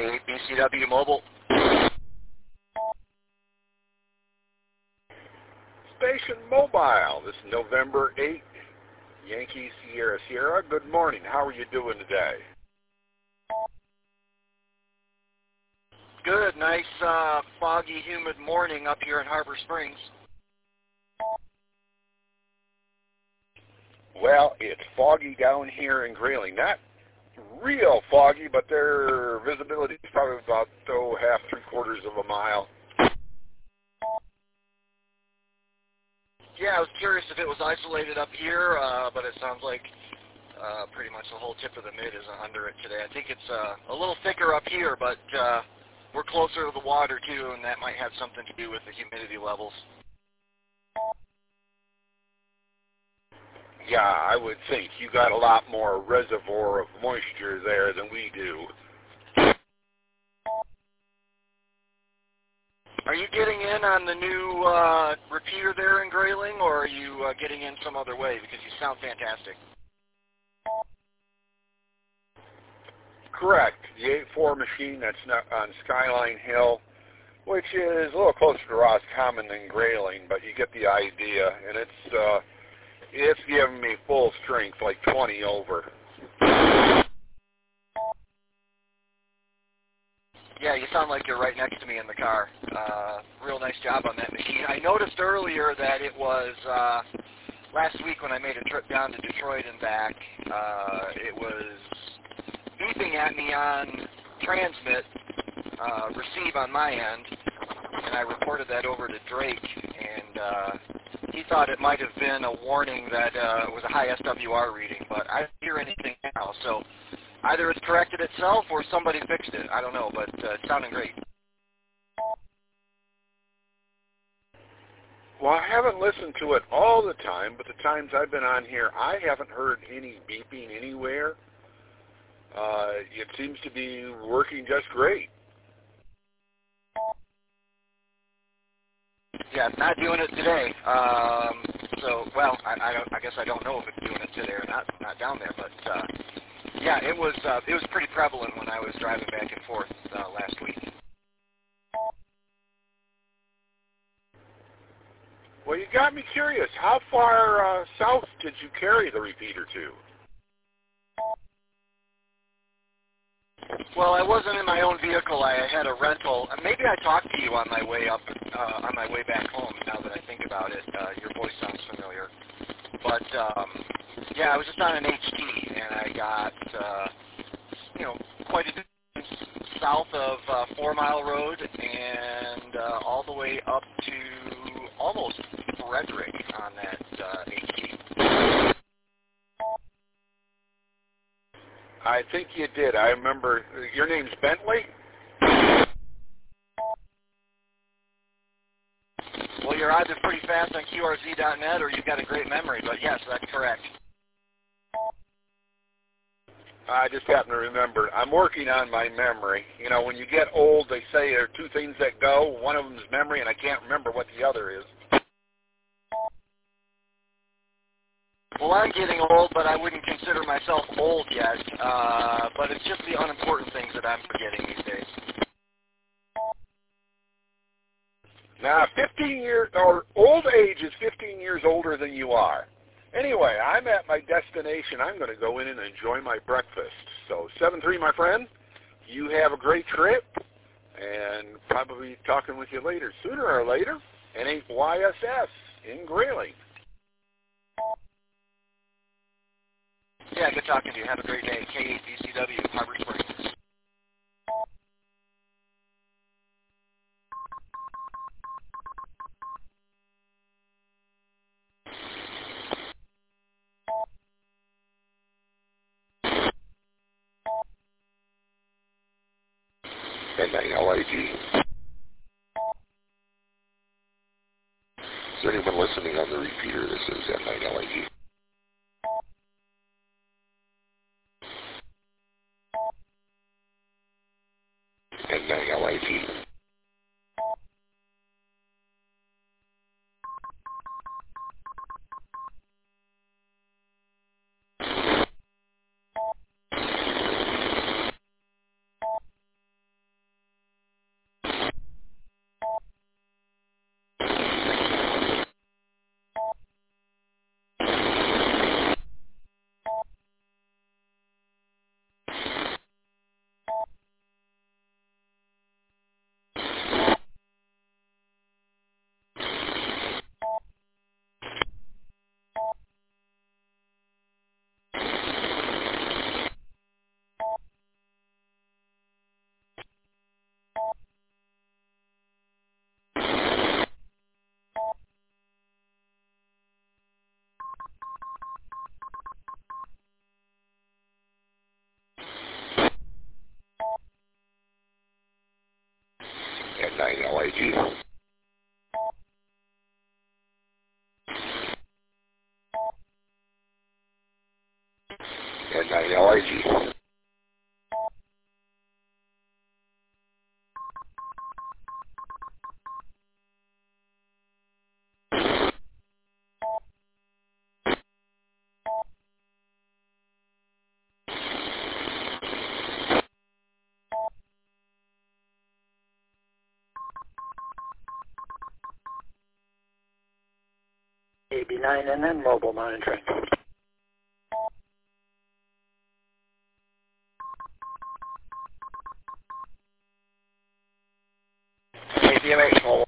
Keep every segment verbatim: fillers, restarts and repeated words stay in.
K eight B C W Mobile. Station Mobile. This is November eighth, Yankee Sierra Sierra. Good morning. How are you doing today? Good. Nice, uh, foggy, humid morning up here in Harbor Springs. Well, it's foggy down here in Grayling. Not real foggy, but their visibility is probably about, oh, half, three quarters of a mile. Yeah, I was curious if it was isolated up here, uh, but it sounds like uh, pretty much the whole tip of the mid is under it today. I think it's uh, a little thicker up here, but uh, we're closer to the water too, and that might have something to do with the humidity levels. Yeah, I would think you got a lot more reservoir of moisture there than we do. Are you getting in on the new uh, repeater there in Grayling, or are you uh, getting in some other way? Because you sound fantastic. Correct. The eight four machine that's not on Skyline Hill, which is a little closer to Roscommon than Grayling, but you get the idea. And it's uh, it's giving me full strength, like twenty over. Yeah, you sound like you're right next to me in the car. Uh, real nice job on that machine. I noticed earlier that it was, uh, last week when I made a trip down to Detroit and back, uh, it was beeping at me on transmit, uh, receive on my end, and I reported that over to Drake, and uh, he thought it might have been a warning that uh, it was a high S W R reading, but I don't hear anything now, so either it's corrected itself or somebody fixed it. I don't know, but uh, it's sounding great. Well, I haven't listened to it all the time, but the times I've been on here, I haven't heard any beeping anywhere. Uh, it seems to be working just great. Yeah, it's not doing it today. Um, so, well, I, I, don't, I guess I don't know if it's doing it today or not. Not down there, but uh, yeah, it was. Uh, it was pretty prevalent when I was driving back and forth uh, last week. Well, you got me curious. How far uh, south did you carry the repeater to? Well, I wasn't in my own vehicle. I had a rental. Maybe I talked to you on my way up, uh, on my way back home. Now that I think about it, uh, your voice sounds familiar. But um, yeah, I was just on an H T, and I got uh, you know quite a distance south of uh, Four Mile Road, and uh, all the way up to almost Frederick on that uh, H T. I think you did. I remember. Your name's Bentley? Well, you're either pretty fast on Q R Z dot net or you've got a great memory, but yes, that's correct. I just happen to remember. I'm working on my memory. You know, when you get old, they say there are two things that go. One of them is memory, and I can't remember what the other is. Well, I'm getting old, but I wouldn't consider myself old yet. Uh, but it's just the unimportant things that I'm forgetting these days. Now, fifteen years, or old age is fifteen years older than you are. Anyway, I'm at my destination. I'm going to go in and enjoy my breakfast. So, seven three, my friend, you have a great trip, and probably talking with you later. Sooner or later, N eight Y S S in Grayling. Yeah, good talking to you. Have a great day. K eight B C W, Harbor Springs. N nine L I G. Is there anyone listening on the repeater? This is N nine L I G. N nine L I G. nine L I G. And nine L I G. A B nine N N mobile monitoring. A B M H mobile.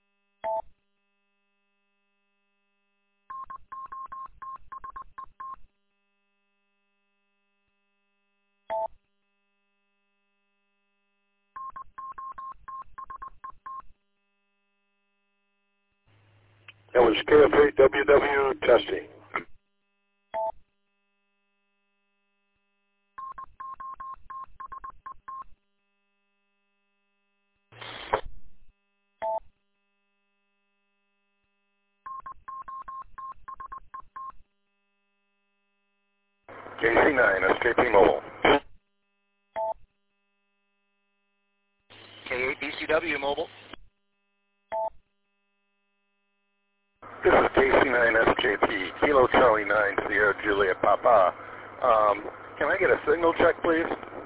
That was K F eight W W testing. K C nine, S K P mobile. K eight B C W mobile. This is K C nine S J P, Kilo Charlie nine, Sierra Juliet Papa. Um, can I get a signal check, please?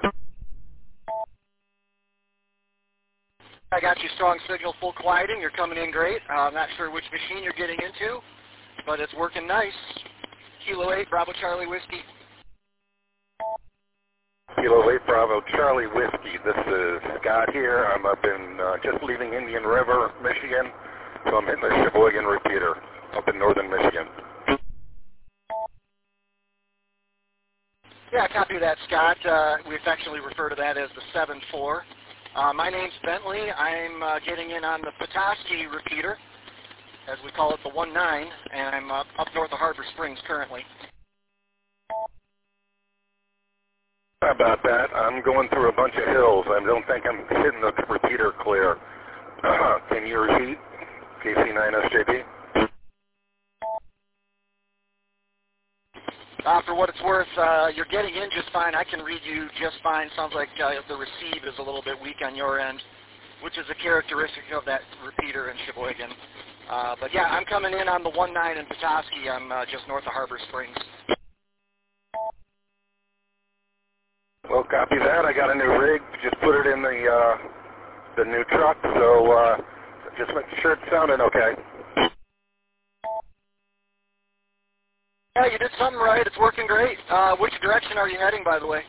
I got you strong signal, full quieting. You're coming in great. Uh, I'm not sure which machine you're getting into, but it's working nice. Kilo eight, Bravo Charlie Whiskey. Kilo eight Bravo Charlie Whiskey. This is Scott here. I'm up in, uh, just leaving Indian River, Michigan. So I'm hitting the Sheboygan repeater up in northern Michigan. Yeah, copy that, Scott. Uh, we affectionately refer to that as the seven four. Uh, my name's Bentley. I'm uh, getting in on the Petoskey repeater, as we call it, the one nine, and I'm uh, up north of Harbor Springs currently. How about that? I'm going through a bunch of hills. I don't think I'm hitting the repeater clear. Uh, can you repeat? K C nine S J P? Uh, for what it's worth, uh, you're getting in just fine. I can read you just fine. Sounds like uh, the receive is a little bit weak on your end, which is a characteristic of that repeater in Sheboygan. Uh, but yeah, I'm coming in on the one nine in Petoskey. I'm uh, just north of Harbor Springs. Well, copy that. I got a new rig. Just put it in the uh, the new truck, so uh, just make sure it's sounding okay. Yeah, you did something right. It's working great. Uh, which direction are you heading, by the way?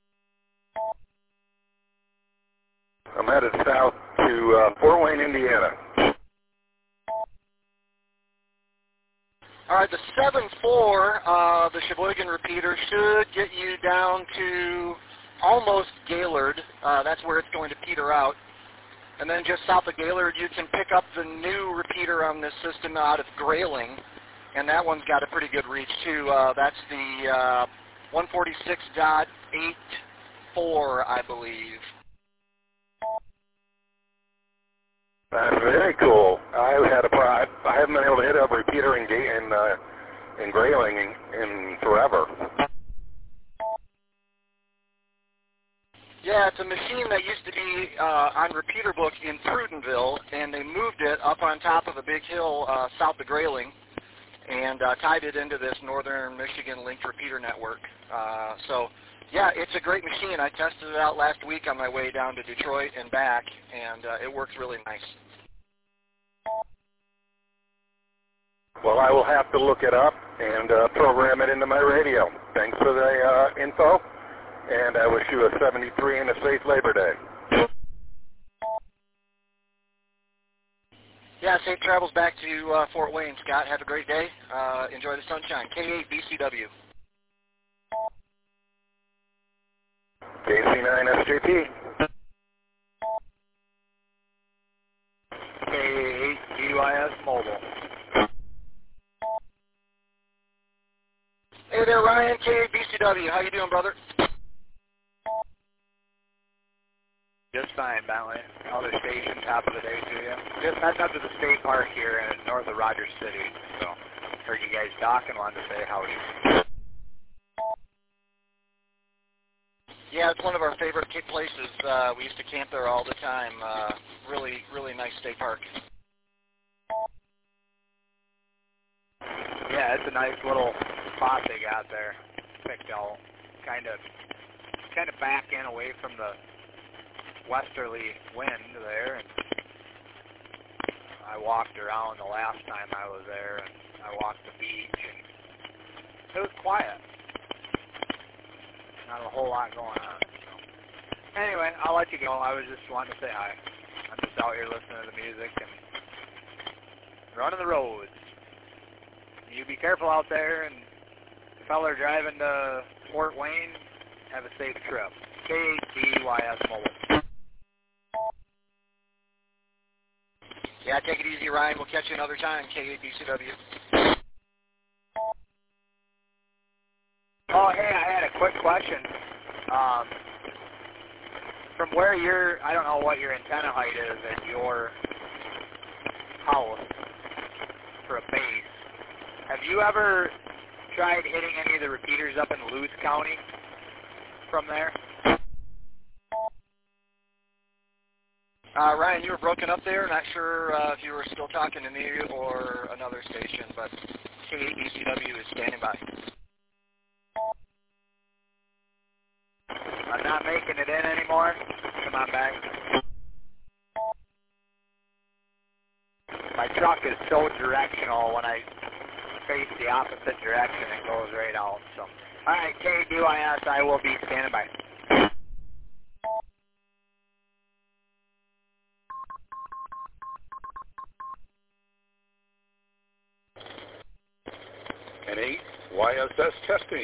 I'm headed south to uh, Fort Wayne, Indiana. All right, the seven four, uh, the Sheboygan repeater, should get you down to almost Gaylord. Uh, that's where it's going to peter out. And then just south of Gaylord, you can pick up the new repeater on this system out of Grayling. And that one's got a pretty good reach, too. Uh, that's the uh, one forty-six point eight four, I believe. That's very cool. I had a pro- I haven't been able to hit a repeater in in, uh, in Grayling in, in forever. Yeah, it's a machine that used to be uh, on Repeater Book in Prudenville, and they moved it up on top of a big hill uh, south of Grayling, and uh, tied it into this northern Michigan linked repeater network. Uh, so, yeah, it's a great machine. I tested it out last week on my way down to Detroit and back, and uh, it works really nice. Well, I will have to look it up and uh, program it into my radio. Thanks for the uh, info, and I wish you a seventy-three and a safe Labor Day. Yeah, safe travels back to uh, Fort Wayne, Scott. Have a great day. Uh, enjoy the sunshine. K eight B C W. K C nine S J P. K eight G Y S mobile. Hey there, Ryan. K eight B C W. How you doing, brother? Just fine, Bentley. Other station, top of the day to you. Just heading up to the state park here in north of Rogers City. So, heard you guys talking, wanted to say howdy. Yeah, it's one of our favorite places. Uh, we used to camp there all the time. Uh, really, really nice state park. Yeah, it's a nice little spot they got there. Picked out, kind of, kind of back in away from the westerly wind there. And I walked around the last time I was there, and I walked the beach, and it was quiet. Not a whole lot going on. So. Anyway, I'll let you go. I was just wanting to say hi. I'm just out here listening to the music and running the roads. You be careful out there, and feller driving to Fort Wayne, have a safe trip. K eight D Y S Mobile. Yeah, take it easy, Ryan. We'll catch you another time. K eight B C W. Oh, hey, I had a quick question. Um, from where you're, I don't know what your antenna height is at your house for a base. Have you ever tried hitting any of the repeaters up in Lewis County from there? Uh, Ryan, you were broken up there. Not sure uh, if you were still talking to me or another station, but K eight B C W is standing by. I'm not making it in anymore. Come on back. My truck is so directional. When I face the opposite direction, it goes right out. So, all right, K D Y S, I will be standing by. N eight Y S S testing.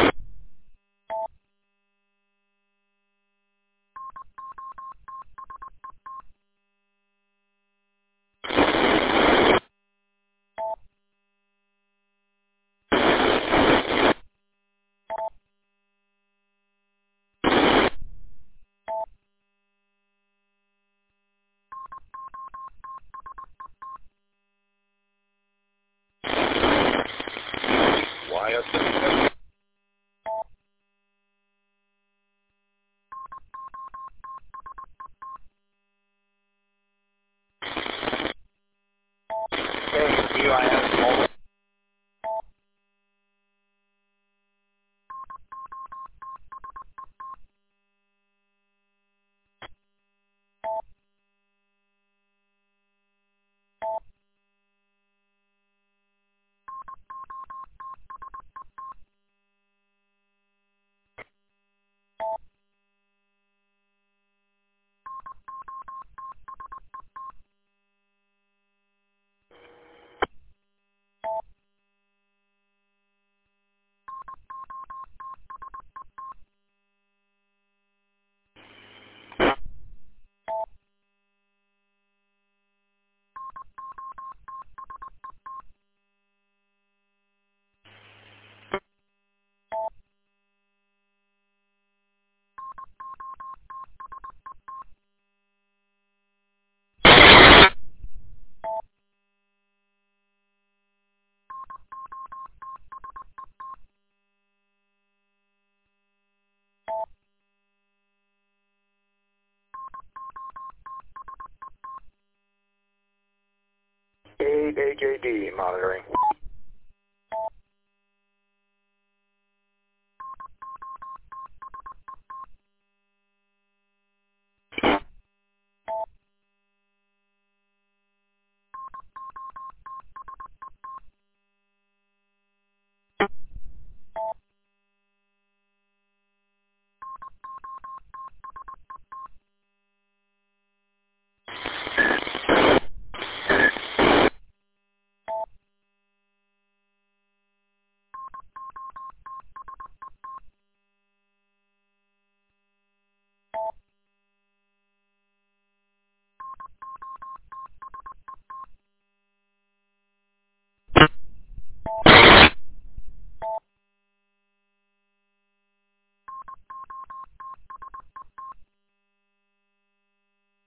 Y S S testing. K D Y S mobile. A J D monitoring.